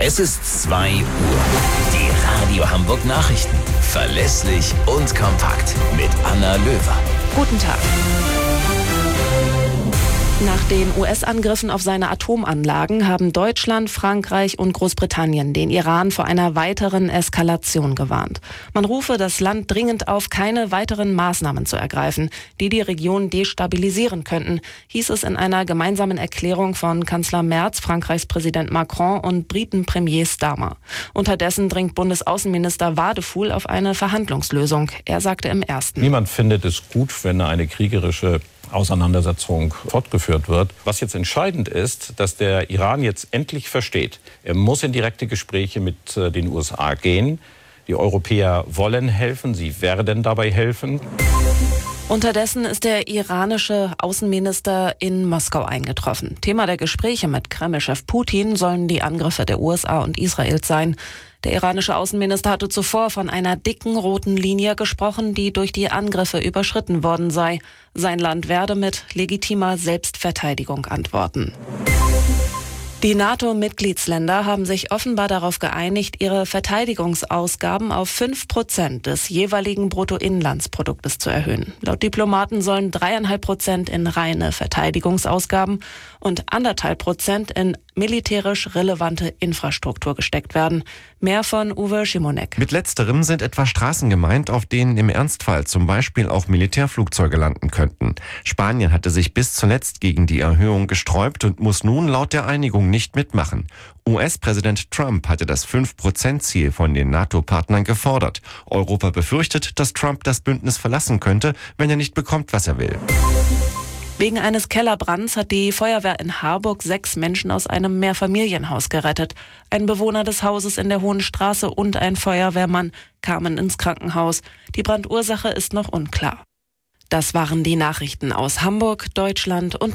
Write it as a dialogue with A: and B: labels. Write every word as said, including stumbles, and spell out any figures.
A: Es ist zwei Uhr. Die Radio Hamburg Nachrichten. Verlässlich und kompakt. Mit Anna Löwer.
B: Guten Tag. Nach den U S-Angriffen auf seine Atomanlagen haben Deutschland, Frankreich und Großbritannien den Iran vor einer weiteren Eskalation gewarnt. Man rufe das Land dringend auf, keine weiteren Maßnahmen zu ergreifen, die die Region destabilisieren könnten, hieß es in einer gemeinsamen Erklärung von Kanzler Merz, Frankreichs Präsident Macron und Briten-Premier Starmer. Unterdessen dringt Bundesaußenminister Wadefuhl auf eine Verhandlungslösung. Er sagte im Ersten:
C: Niemand findet es gut, wenn eine kriegerische Auseinandersetzung fortgeführt wird. Was jetzt entscheidend ist, dass der Iran jetzt endlich versteht, er muss in direkte Gespräche mit den U S A gehen. Die Europäer wollen helfen, sie werden dabei helfen.
B: Unterdessen ist der iranische Außenminister in Moskau eingetroffen. Thema der Gespräche mit Kreml-Chef Putin sollen die Angriffe der U S A und Israels sein. Der iranische Außenminister hatte zuvor von einer dicken roten Linie gesprochen, die durch die Angriffe überschritten worden sei. Sein Land werde mit legitimer Selbstverteidigung antworten. Die NATO-Mitgliedsländer haben sich offenbar darauf geeinigt, ihre Verteidigungsausgaben auf fünf Prozent des jeweiligen Bruttoinlandsproduktes zu erhöhen. Laut Diplomaten sollen dreieinhalb Prozent in reine Verteidigungsausgaben und anderthalb Prozent in militärisch relevante Infrastruktur gesteckt werden. Mehr von Uwe Schimonek.
D: Mit letzterem sind etwa Straßen gemeint, auf denen im Ernstfall zum Beispiel auch Militärflugzeuge landen könnten. Spanien hatte sich bis zuletzt gegen die Erhöhung gesträubt und muss nun laut der Einigung nicht mitmachen. U S-Präsident Trump hatte das fünf Prozent Ziel von den NATO-Partnern gefordert. Europa befürchtet, dass Trump das Bündnis verlassen könnte, wenn er nicht bekommt, was er will.
B: Wegen eines Kellerbrands hat die Feuerwehr in Harburg sechs Menschen aus einem Mehrfamilienhaus gerettet. Ein Bewohner des Hauses in der Hohen Straße und ein Feuerwehrmann kamen ins Krankenhaus. Die Brandursache ist noch unklar. Das waren die Nachrichten aus Hamburg, Deutschland und